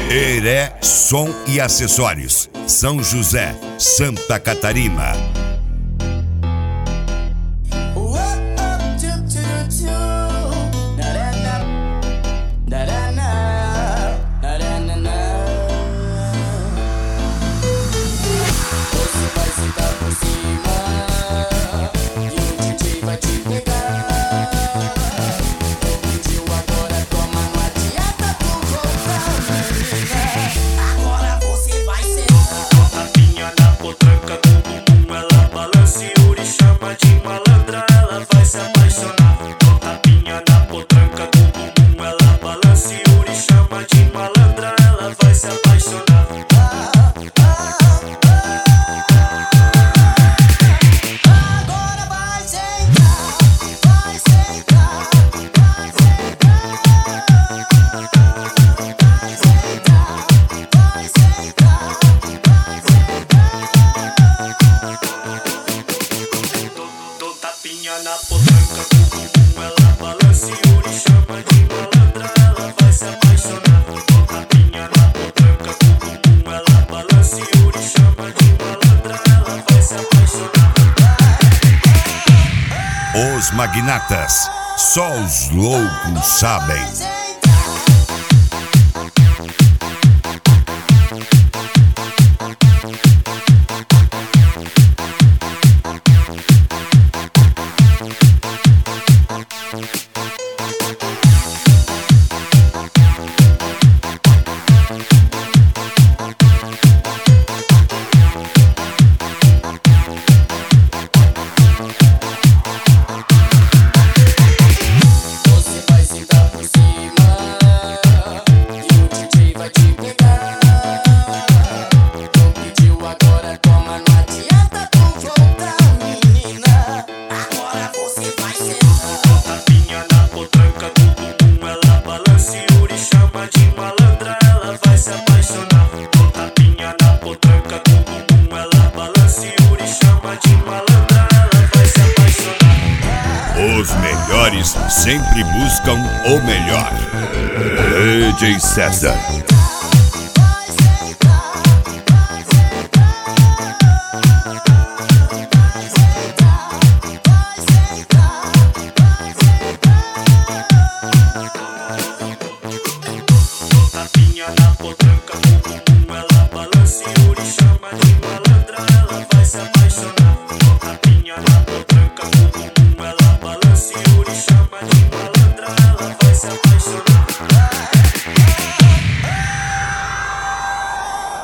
Heré Som e Acessórios, São José, Santa Catarina. Na potranca do bumbum, ela balança e o chama de malandra, ela vai se apaixonar. Tapinha na potranca do bumbum, ela balança e o chama de malandra, ela vai se apaixonar. Os magnatas, só os loucos sabem. Os melhores sempre buscam o melhor. DJ César.